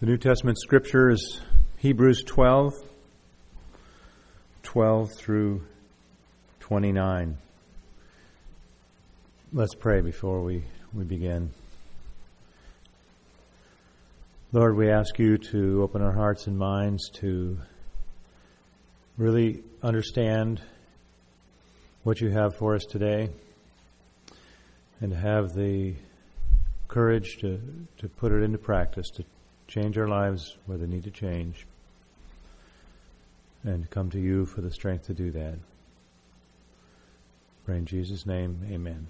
The New Testament scripture is Hebrews 12 through 29. Let's pray before we begin. Lord, we ask you to open our hearts and minds to really understand what you have for us today and to have the courage to put it into practice, to change our lives where they need to change, and to come to you for the strength to do that. Pray in Jesus' name, amen.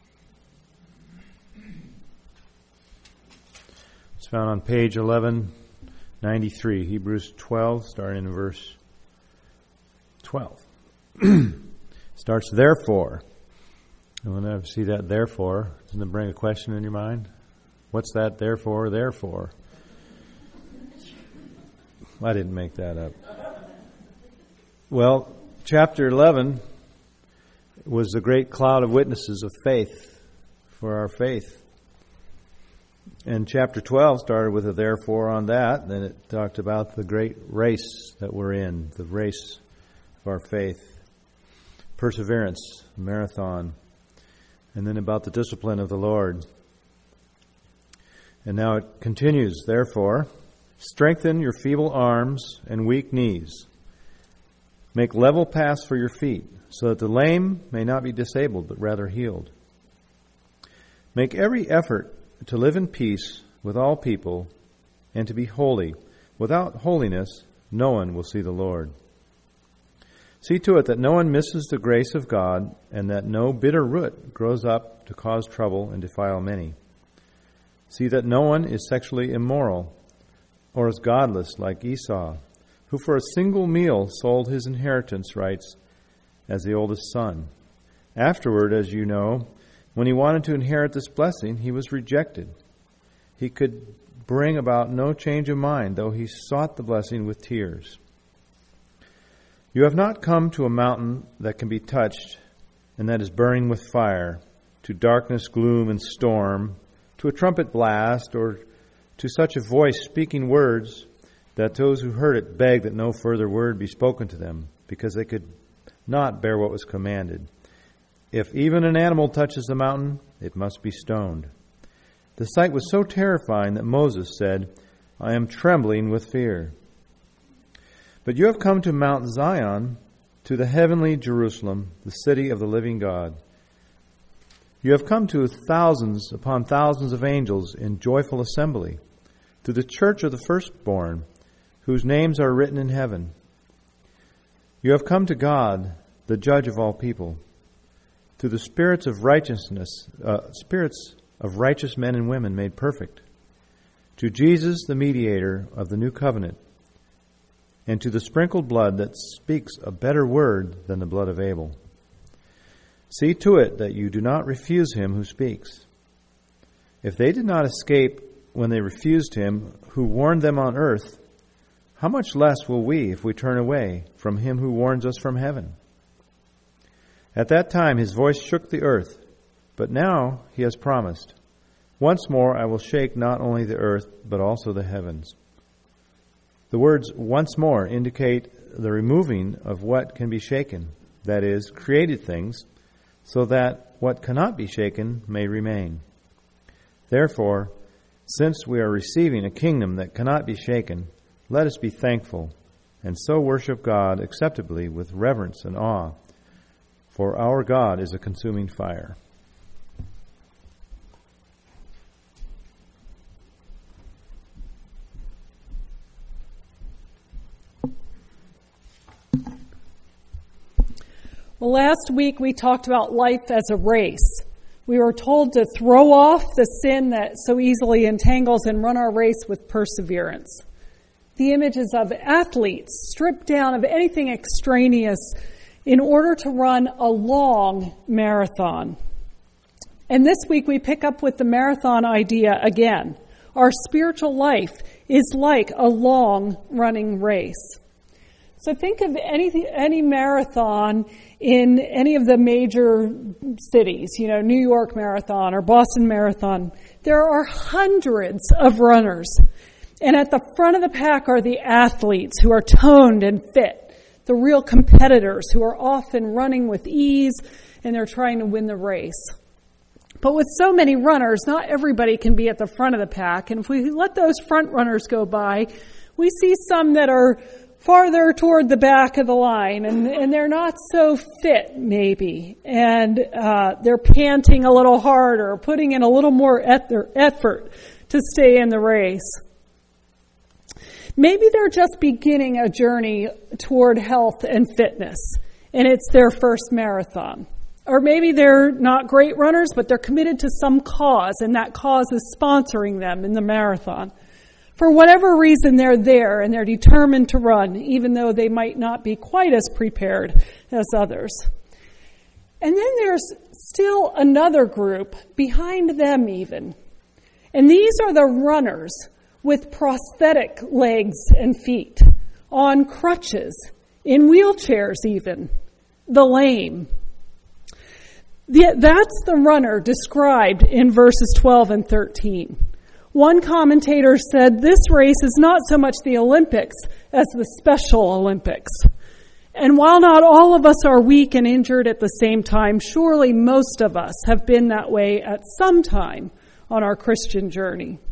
It's found on page 1193, Hebrews 12, starting in verse 12. Starts, therefore. And when I see that therefore, doesn't it bring a question in your mind? What's that therefore? I didn't make that up. Well, chapter 11 was the great cloud of witnesses of faith for our faith. And chapter 12 started with a therefore on that. Then it talked about the great race that we're in, the race of our faith. Perseverance, marathon. And then about the discipline of the Lord. And now it continues, therefore, strengthen your feeble arms and weak knees. Make level paths for your feet, so that the lame may not be disabled, but rather healed. Make every effort to live in peace with all people and to be holy. Without holiness, no one will see the Lord. See to it that no one misses the grace of God and that no bitter root grows up to cause trouble and defile many. See that no one is sexually immoral or is godless like Esau, who for a single meal sold his inheritance rights as the oldest son. Afterward, as you know, when he wanted to inherit this blessing, he was rejected. He could bring about no change of mind, though he sought the blessing with tears. You have not come to a mountain that can be touched and that is burning with fire, to darkness, gloom, and storm, to a trumpet blast, or to such a voice speaking words that those who heard it begged that no further word be spoken to them, because they could not bear what was commanded. If even an animal touches the mountain, it must be stoned. The sight was so terrifying that Moses said, I am trembling with fear. But you have come to Mount Zion, to the heavenly Jerusalem, the city of the living God. You have come to thousands upon thousands of angels in joyful assembly, to the church of the firstborn, whose names are written in heaven. You have come to God, the judge of all people, to the spirits of righteousness, spirits of righteous men and women made perfect, to Jesus, the mediator of the new covenant, and to the sprinkled blood that speaks a better word than the blood of Abel. See to it that you do not refuse him who speaks. If they did not escape when they refused him who warned them on earth, how much less will we if we turn away from him who warns us from heaven? At that time his voice shook the earth, but now he has promised, once more I will shake not only the earth, but also the heavens. The words once more indicate the removing of what can be shaken, that is, created things, so that what cannot be shaken may remain. Therefore, since we are receiving a kingdom that cannot be shaken, let us be thankful and so worship God acceptably with reverence and awe, for our God is a consuming fire. Well, last week we talked about life as a race. We were told to throw off the sin that so easily entangles and run our race with perseverance. The images of athletes stripped down of anything extraneous in order to run a long marathon. And this week we pick up with the marathon idea again. Our spiritual life is like a long running race. So think of any marathon in any of the major cities, New York Marathon or Boston Marathon. There are hundreds of runners. And at the front of the pack are the athletes who are toned and fit, the real competitors who are often running with ease and they're trying to win the race. But with so many runners, not everybody can be at the front of the pack. And if we let those front runners go by, we see some that are farther toward the back of the line, and they're not so fit, maybe. And they're panting a little harder, putting in a little more effort to stay in the race. Maybe they're just beginning a journey toward health and fitness, and it's their first marathon. Or maybe they're not great runners, but they're committed to some cause, and that cause is sponsoring them in the marathon. For whatever reason, they're there, and they're determined to run, even though they might not be quite as prepared as others. And then there's still another group behind them even. And these are the runners with prosthetic legs and feet, on crutches, in wheelchairs even, the lame. That's the runner described in verses 12 and 13. One commentator said this race is not so much the Olympics as the Special Olympics. And while not all of us are weak and injured at the same time, surely most of us have been that way at some time on our Christian journey.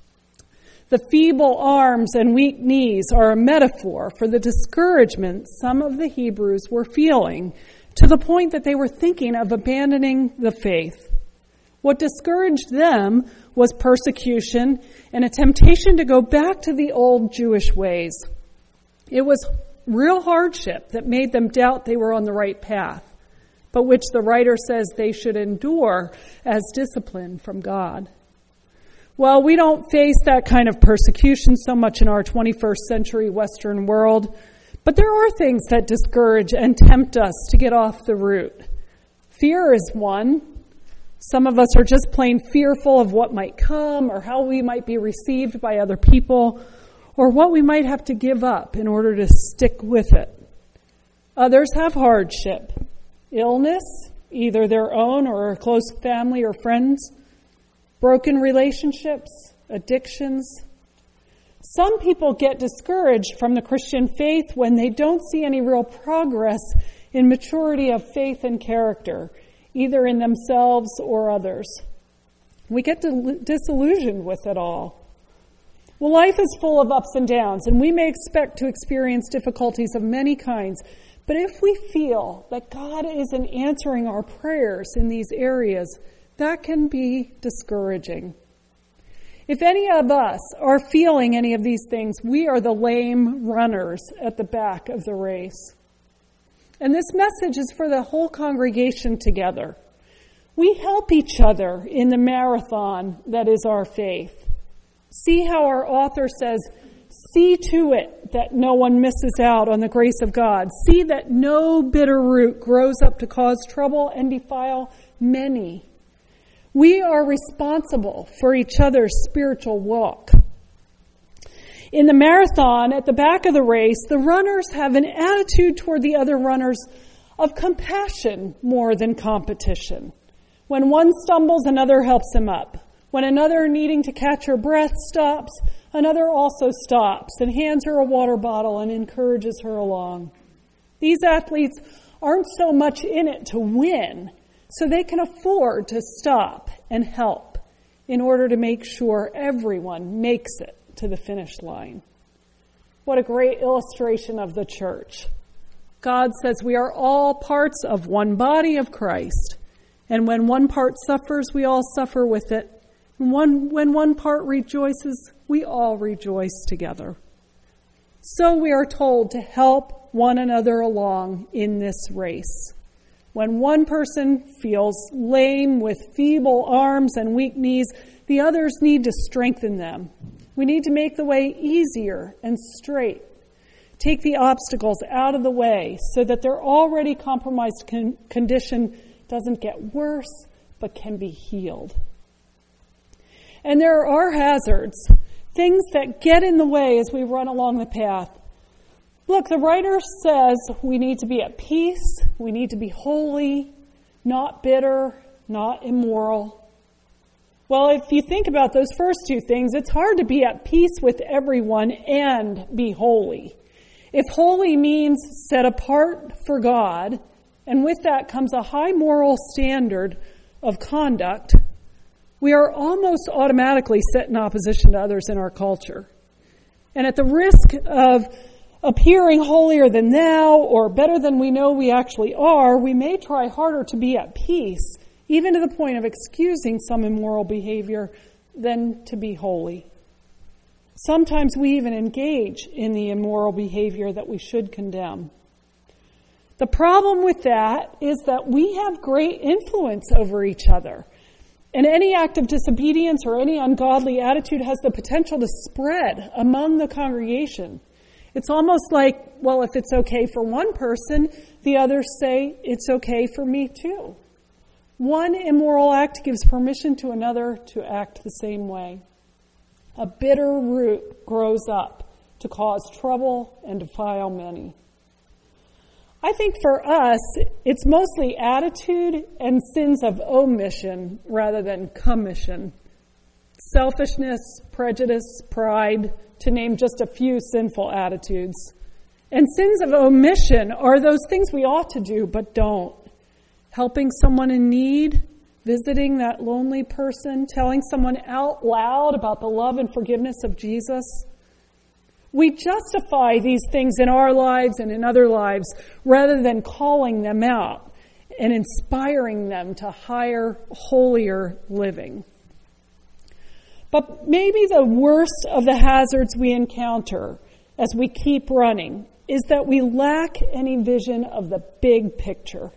The feeble arms and weak knees are a metaphor for the discouragement some of the Hebrews were feeling, to the point that they were thinking of abandoning the faith. What discouraged them was persecution and a temptation to go back to the old Jewish ways. It was real hardship that made them doubt they were on the right path, but which the writer says they should endure as discipline from God. Well, we don't face that kind of persecution so much in our 21st century Western world, but there are things that discourage and tempt us to get off the route. Fear is one. Some of us are just plain fearful of what might come or how we might be received by other people or what we might have to give up in order to stick with it. Others have hardship, illness, either their own or a close family or friends, broken relationships, addictions. Some people get discouraged from the Christian faith when they don't see any real progress in maturity of faith and character, either in themselves or others. We get disillusioned with it all. Well, life is full of ups and downs, and we may expect to experience difficulties of many kinds. But if we feel that God isn't answering our prayers in these areas, that can be discouraging. If any of us are feeling any of these things, we are the lame runners at the back of the race. And this message is for the whole congregation together. We help each other in the marathon that is our faith. See how our author says, see to it that no one misses out on the grace of God. See that no bitter root grows up to cause trouble and defile many. We are responsible for each other's spiritual walk. In the marathon, at the back of the race, the runners have an attitude toward the other runners of compassion more than competition. When one stumbles, another helps him up. When another needing to catch her breath stops, another also stops and hands her a water bottle and encourages her along. These athletes aren't so much in it to win, so they can afford to stop and help in order to make sure everyone makes it to the finish line. What a great illustration of the church. God says we are all parts of one body of Christ. And when one part suffers, we all suffer with it. And when one part rejoices, we all rejoice together. So we are told to help one another along in this race. When one person feels lame with feeble arms and weak knees, the others need to strengthen them. We need to make the way easier and straight. Take the obstacles out of the way so that their already compromised condition doesn't get worse, but can be healed. And there are hazards, things that get in the way as we run along the path. Look, the writer says we need to be at peace, we need to be holy, not bitter, not immoral. Well, if you think about those first two things, it's hard to be at peace with everyone and be holy. If holy means set apart for God, and with that comes a high moral standard of conduct, we are almost automatically set in opposition to others in our culture. And at the risk of appearing holier than thou or better than we know we actually are, we may try harder to be at peace, even to the point of excusing some immoral behavior, than to be holy. Sometimes we even engage in the immoral behavior that we should condemn. The problem with that is that we have great influence over each other. And any act of disobedience or any ungodly attitude has the potential to spread among the congregation. It's almost like, well, if it's okay for one person, the others say it's okay for me too. One immoral act gives permission to another to act the same way. A bitter root grows up to cause trouble and defile many. I think for us, it's mostly attitude and sins of omission rather than commission. Selfishness, prejudice, pride, to name just a few sinful attitudes. And sins of omission are those things we ought to do but don't. Helping someone in need, visiting that lonely person, telling someone out loud about the love and forgiveness of Jesus. We justify these things in our lives and in other lives rather than calling them out and inspiring them to higher, holier living. But maybe the worst of the hazards we encounter as we keep running is that we lack any vision of the big picture.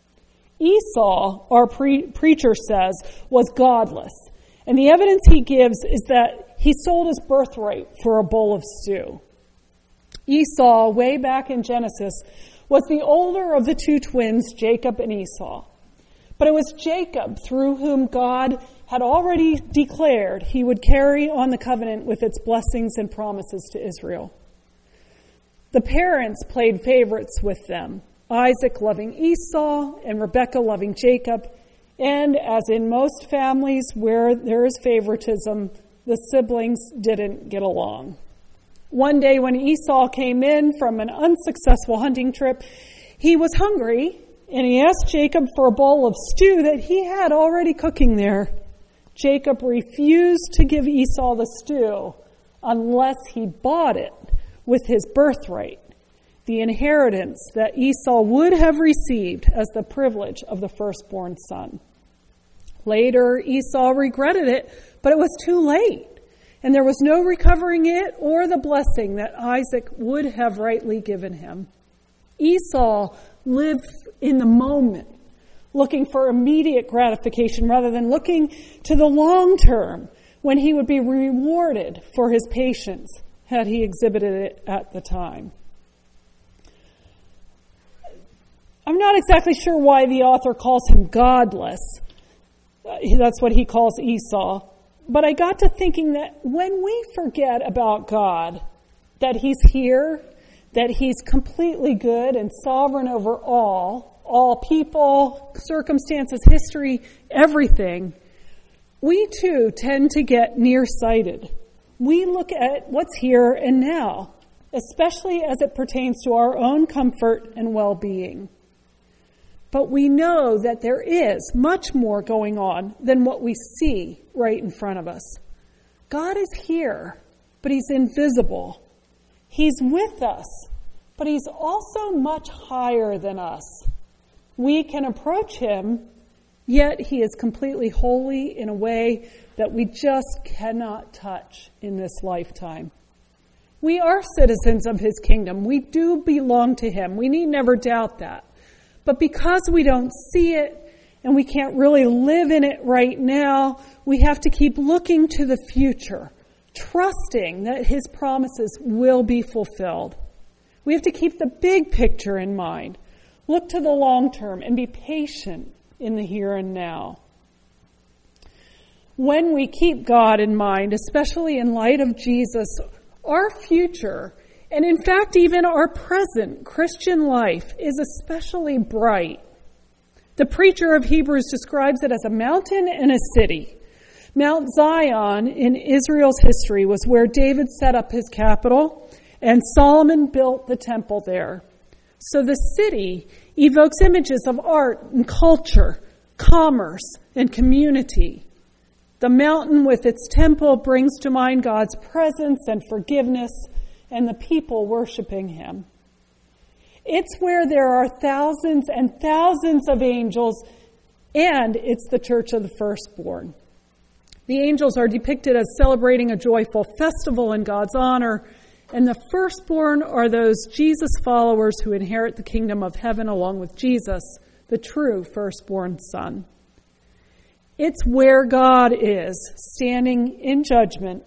Esau, our preacher says, was godless. And the evidence he gives is that he sold his birthright for a bowl of stew. Esau, way back in Genesis, was the older of the two twins, Jacob and Esau. But it was Jacob through whom God had already declared he would carry on the covenant with its blessings and promises to Israel. The parents played favorites with them, Isaac loving Esau and Rebekah loving Jacob. And as in most families where there is favoritism, the siblings didn't get along. One day when Esau came in from an unsuccessful hunting trip, he was hungry and he asked Jacob for a bowl of stew that he had already cooking there. Jacob refused to give Esau the stew unless he bought it with his birthright, the inheritance that Esau would have received as the privilege of the firstborn son. Later, Esau regretted it, but it was too late, and there was no recovering it or the blessing that Isaac would have rightly given him. Esau lived in the moment, looking for immediate gratification rather than looking to the long term when he would be rewarded for his patience had he exhibited it at the time. I'm not exactly sure why the author calls him godless. That's what he calls Esau. But I got to thinking that when we forget about God, that he's here, that he's completely good and sovereign over all people, circumstances, history, everything, we too tend to get nearsighted. We look at what's here and now, especially as it pertains to our own comfort and well-being. But we know that there is much more going on than what we see right in front of us. God is here, but he's invisible. He's with us, but he's also much higher than us. We can approach him, yet he is completely holy in a way that we just cannot touch in this lifetime. We are citizens of his kingdom. We do belong to him. We need never doubt that. But because we don't see it and we can't really live in it right now, we have to keep looking to the future, trusting that his promises will be fulfilled. We have to keep the big picture in mind, look to the long term, and be patient in the here and now. When we keep God in mind, especially in light of Jesus, our future, and in fact, even our present Christian life is especially bright. The preacher of Hebrews describes it as a mountain and a city. Mount Zion in Israel's history was where David set up his capital, and Solomon built the temple there. So the city evokes images of art and culture, commerce and community. The mountain with its temple brings to mind God's presence and forgiveness and the people worshiping him. It's where there are thousands and thousands of angels, and it's the church of the firstborn. The angels are depicted as celebrating a joyful festival in God's honor, and the firstborn are those Jesus followers who inherit the kingdom of heaven along with Jesus, the true firstborn son. It's where God is, standing in judgment,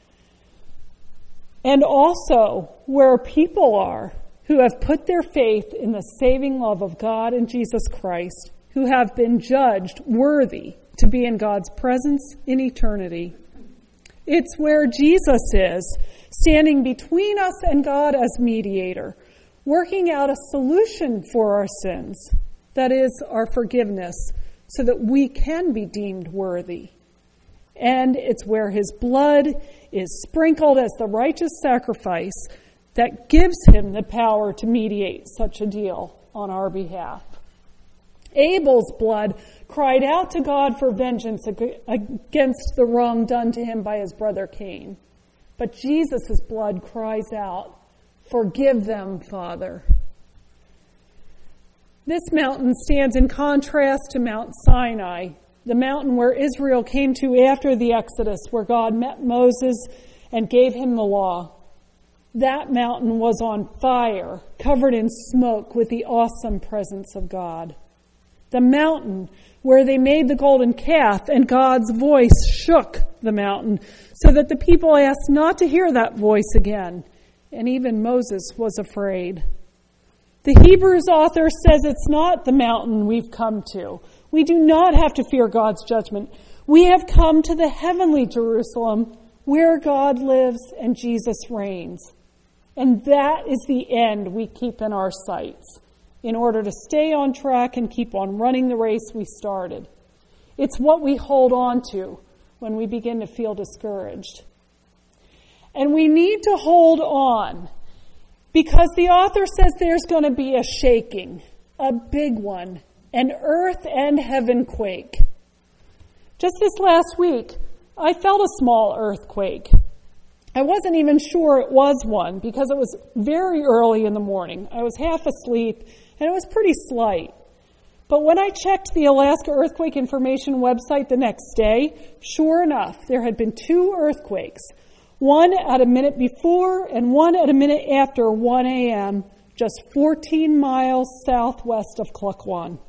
and also where people are who have put their faith in the saving love of God and Jesus Christ, who have been judged worthy to be in God's presence in eternity. It's where Jesus is, standing between us and God as mediator, working out a solution for our sins, that is, our forgiveness, so that we can be deemed worthy. And it's where his blood is sprinkled as the righteous sacrifice that gives him the power to mediate such a deal on our behalf. Abel's blood cried out to God for vengeance against the wrong done to him by his brother Cain. But Jesus' blood cries out, "Forgive them, Father." This mountain stands in contrast to Mount Sinai, the mountain where Israel came to after the Exodus, where God met Moses and gave him the law. That mountain was on fire, covered in smoke with the awesome presence of God. The mountain where they made the golden calf and God's voice shook the mountain so that the people asked not to hear that voice again. And even Moses was afraid. The Hebrews author says it's not the mountain we've come to. We do not have to fear God's judgment. We have come to the heavenly Jerusalem where God lives and Jesus reigns. And that is the end we keep in our sights in order to stay on track and keep on running the race we started. It's what we hold on to when we begin to feel discouraged. And we need to hold on because the author says there's going to be a shaking, a big one, an earth and heaven quake. Just this last week, I felt a small earthquake. I wasn't even sure it was one because it was very early in the morning. I was half asleep and it was pretty slight. But when I checked the Alaska Earthquake Information website the next day, sure enough, there had been 2 earthquakes. One at a minute before and one at a minute after 1 a.m., just 14 miles southwest of Klukwan.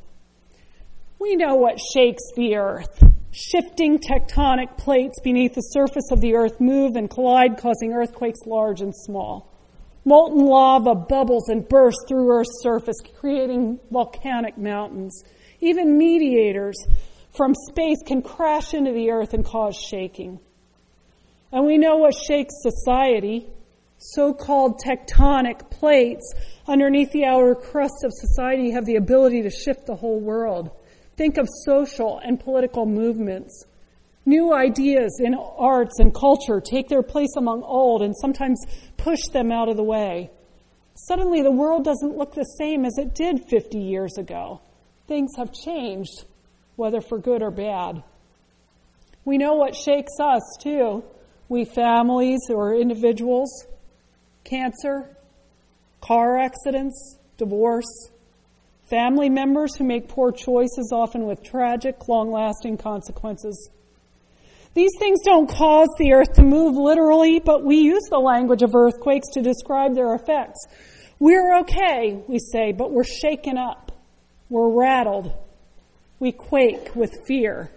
We know what shakes the earth. Shifting tectonic plates beneath the surface of the earth move and collide, causing earthquakes large and small. Molten lava bubbles and bursts through Earth's surface, creating volcanic mountains. Even meteors from space can crash into the earth and cause shaking. And we know what shakes society. So-called tectonic plates underneath the outer crust of society have the ability to shift the whole world. Think of social and political movements. New ideas in arts and culture take their place among old and sometimes push them out of the way. Suddenly, the world doesn't look the same as it did 50 years ago. Things have changed, whether for good or bad. We know what shakes us, too. We families or individuals. Cancer, car accidents, divorce. Family members who make poor choices, often with tragic, long-lasting consequences. These things don't cause the earth to move literally, but we use the language of earthquakes to describe their effects. We're okay, we say, but we're shaken up. We're rattled. We quake with fear.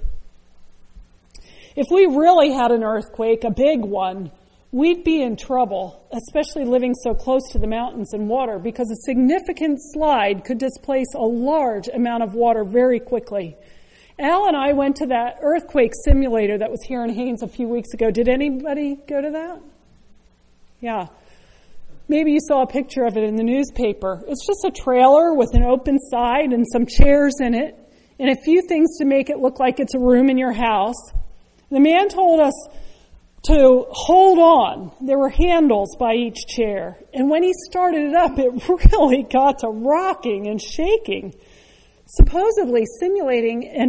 If we really had an earthquake, a big one, we'd be in trouble, especially living so close to the mountains and water, because a significant slide could displace a large amount of water very quickly. Al and I went to that earthquake simulator that was here in Haines a few weeks ago. Did anybody go to that? Yeah. Maybe you saw a picture of it in the newspaper. It's just a trailer with an open side and some chairs in it and a few things to make it look like it's a room in your house. The man told us to hold on. There were handles by each chair. And when he started it up, it really got to rocking and shaking, supposedly simulating an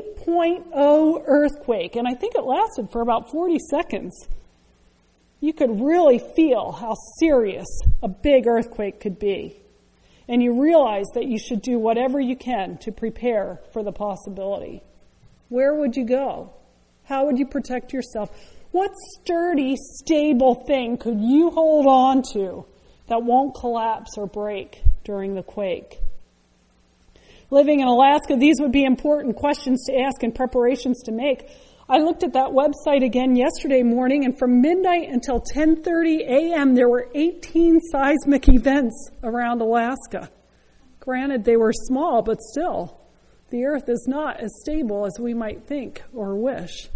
8.0 earthquake. And I think it lasted for about 40 seconds. You could really feel how serious a big earthquake could be. And you realize that you should do whatever you can to prepare for the possibility. Where would you go? How would you protect yourself? What sturdy, stable thing could you hold on to that won't collapse or break during the quake? Living in Alaska, these would be important questions to ask and preparations to make. I looked at that website again yesterday morning, and from midnight until 10:30 a.m., there were 18 seismic events around Alaska. Granted, they were small, but still, the earth is not as stable as we might think or wish.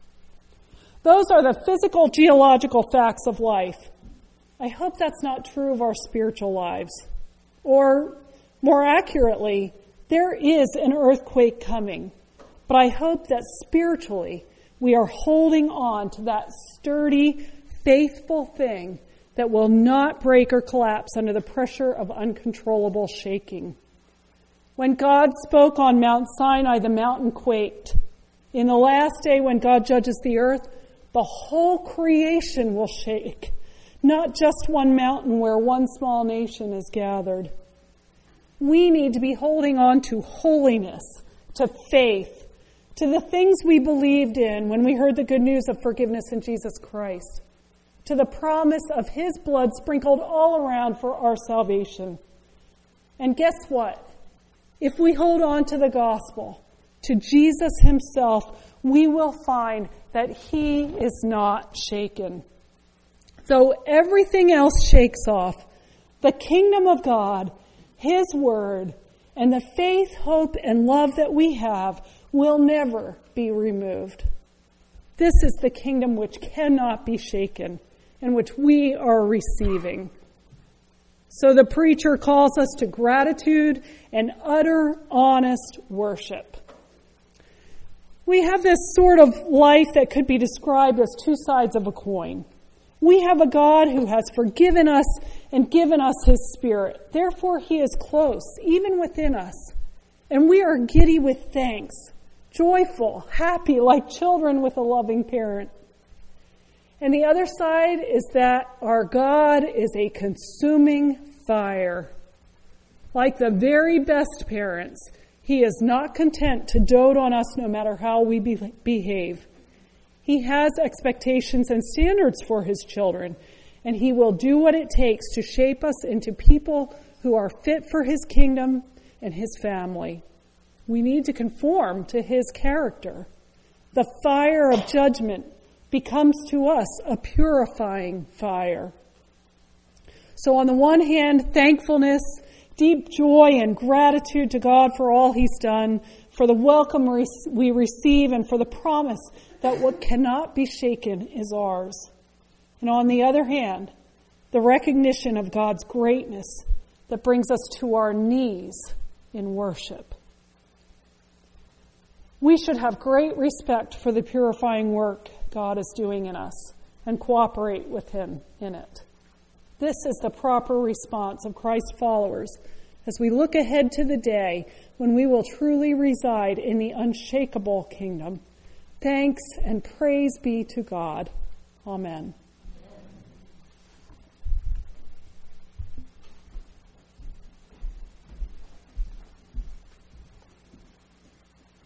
Those are the physical, geological facts of life. I hope that's not true of our spiritual lives. Or, more accurately, there is an earthquake coming. But I hope that spiritually we are holding on to that sturdy, faithful thing that will not break or collapse under the pressure of uncontrollable shaking. When God spoke on Mount Sinai, the mountain quaked. In the last day when God judges the earth, the whole creation will shake, not just one mountain where one small nation is gathered. We need to be holding on to holiness, to faith, to the things we believed in when we heard the good news of forgiveness in Jesus Christ, to the promise of His blood sprinkled all around for our salvation. And guess what? If we hold on to the gospel, to Jesus Himself, we will find that He is not shaken. Though everything else shakes off, the kingdom of God, His word, and the faith, hope, and love that we have will never be removed. This is the kingdom which cannot be shaken and which we are receiving. So the preacher calls us to gratitude and utter, honest worship. We have this sort of life that could be described as two sides of a coin. We have a God who has forgiven us and given us His Spirit. Therefore, He is close, even within us. And we are giddy with thanks, joyful, happy, like children with a loving parent. And the other side is that our God is a consuming fire. Like the very best parents, He is not content to dote on us no matter how we behave. He has expectations and standards for His children, and He will do what it takes to shape us into people who are fit for His kingdom and His family. We need to conform to His character. The fire of judgment becomes to us a purifying fire. So on the one hand, thankfulness, deep joy and gratitude to God for all He's done, for the welcome we receive, and for the promise that what cannot be shaken is ours. And on the other hand, the recognition of God's greatness that brings us to our knees in worship. We should have great respect for the purifying work God is doing in us and cooperate with Him in it. This is the proper response of Christ's followers as we look ahead to the day when we will truly reside in the unshakable kingdom. Thanks and praise be to God. Amen.